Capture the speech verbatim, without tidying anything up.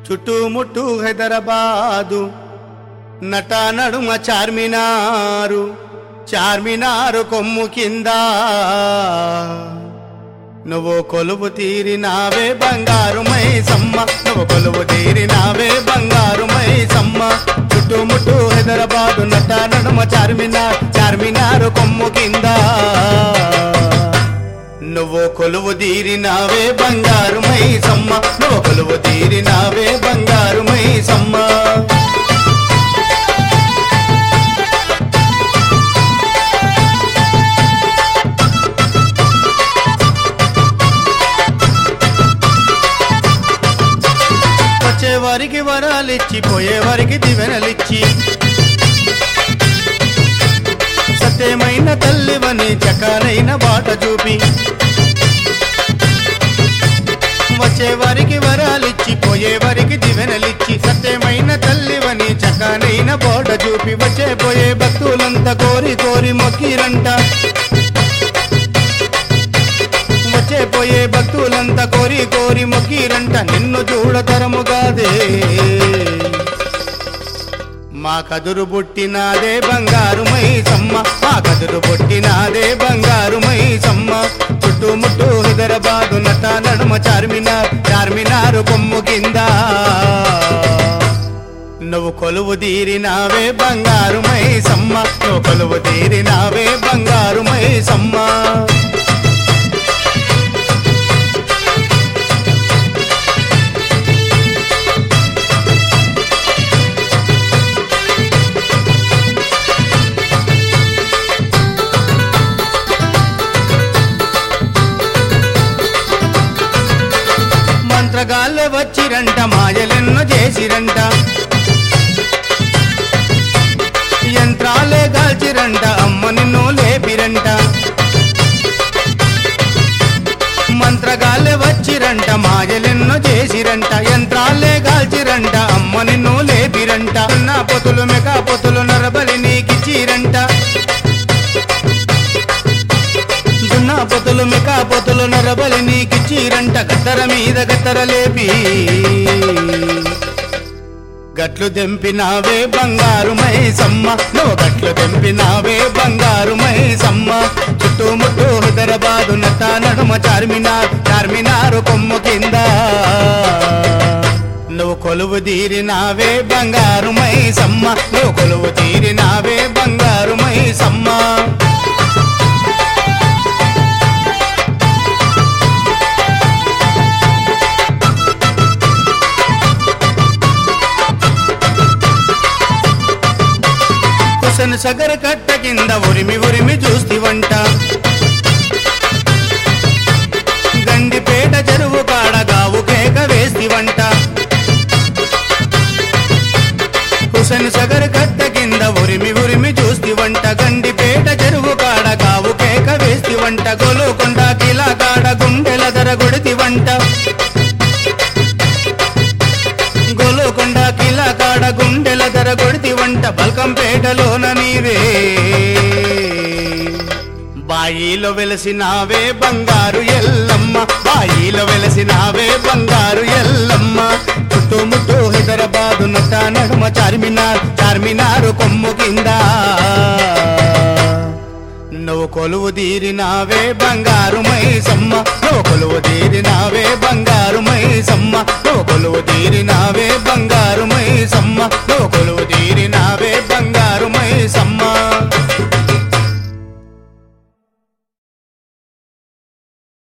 చుట్టుముట్టు హైదరాబాదు నట నడుమ చార్మినారు చార్మినారు కొమ్ము కింద నువ్వు కొలువు తీరినావే బంగారు మైసమ్మ నువ్వు కొలువు తీరినావే బంగారు మైసమ్మ చుట్టుముట్టు హైదరాబాదు నట నడుమ చార్మినార్ చార్మినారు కొమ్ము కింద నువ్వు కొలువు తీరినావే బంగారు మైసమ్మ నువ్వు కొలువు తీరినావే బంగారు మైసమ్మ వచ్చేవారికి వరాలిచ్చి పోయేవారికి దివెనలిచ్చి సత్యమైన తల్లివని చకానైన బాట చూపి వచ్చేవారికి వరాలిచ్చి పోయేవారికి దివెనలిచ్చి సత్యమైన తల్లివని చకానైన బాట చూపి వచ్చే పోయే భక్తులంతా కోరి కోరి మొక్కిరంట వచ్చే పోయే భక్తులంతా కోరి కోరి మొక్కిరంట నిన్ను చూడతరముగాదే మా కదురు పుట్టినాదే బంగారు మైసమ్మ మా కదురు పుట్టినాదే బంగారు మైసమ్మ చుట్టుముట్టు హైదరాబాదు నట నడుమ చార్మినార్ చార్మినారు కొమ్ము కింద నువ్వు కొలువు తీరినావే బంగారు మైసమ్మ నువ్వు కొలువు తీరినావే బంగారు మైసమ్మ మంత్రగాళ్ళే వచ్చిరంట మాయలెన్నో చేసిరంట యంత్రాలే గాల్చిరంట అమ్మ నిన్ను లేపిరంట మంత్రగాళ్ళే వచ్చిరంట మాయలెన్నో చేసిరంట యంత్రాలే గాల్చిరంట అమ్మ నిన్ను లేపిరంట నా పొతులు మెకా పొతులు నరబలి నీకిచ్చిరంట దున్నా పొతులు మెకా పొతులు నరబలి నీకిచ్చిరంట గద్దర మీద గద్దర లేపి గట్లు దెంపినావే బంగారు మైసమ్మ నువ్వు గట్లు దెంపినావే బంగారు మైసమ్మ చుట్టుముట్టు హైదరాబాదు నట నడుమ చార్మినార్ చార్మినారు కొమ్ము కింద నువ్వు కొలువు తీరినావే బంగారు మైసమ్మ నువ్వు కొలువు తీరినావే బంగారు మైసమ్మ సగర కట్ట కింద ఉరిమి ఉరిమి చూస్తివంట గండిపేట చెరువు కాడ గావు కేక వేస్తివంట హుసన్ సగర్ కట్ట కింద ఉరిమి ఉరిమి చూస్తివంట గండిపేట చెరువు కాడ గావు కేక వేస్తివంట గోలుకొండ కిలా కాడ గుండెల ధర కొడితివంట గోలుకొండ కిలా కాడ గుండెల ధర కొడితివంట బల్కంపేటలోన నీవే బాయిలో వెలసినావే బంగారు ఎల్లమ్మ బాయిలో వెలసినావే బంగారు ఎల్లమ్మ చుట్టుముట్టు హైదరాబాదు నట నడుమ చార్మినార్ చార్మినారు కొమ్ము కింద నువ్వు కొలువు తీరినావే బంగారు మైసమ్మ నువ్వు కొలువు తీరినావే బంగారు మైసమ్మ